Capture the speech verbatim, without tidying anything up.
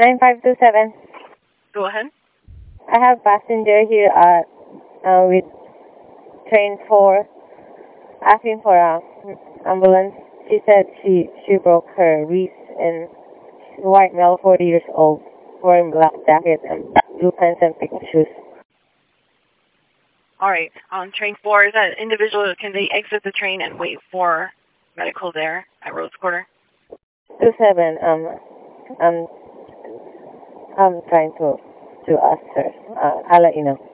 nine five two seven. Go ahead. I have passenger here at uh, with train four asking for a ambulance. She said she she broke her wrist and she's white male, forty years old, wearing black jacket and blue pants and pink shoes. All right. On train four, is that individual, can they exit the train and wait for medical there at Rose Quarter? Two seven. Um, I'm I'm trying to to ask her. Uh, I'll let you know.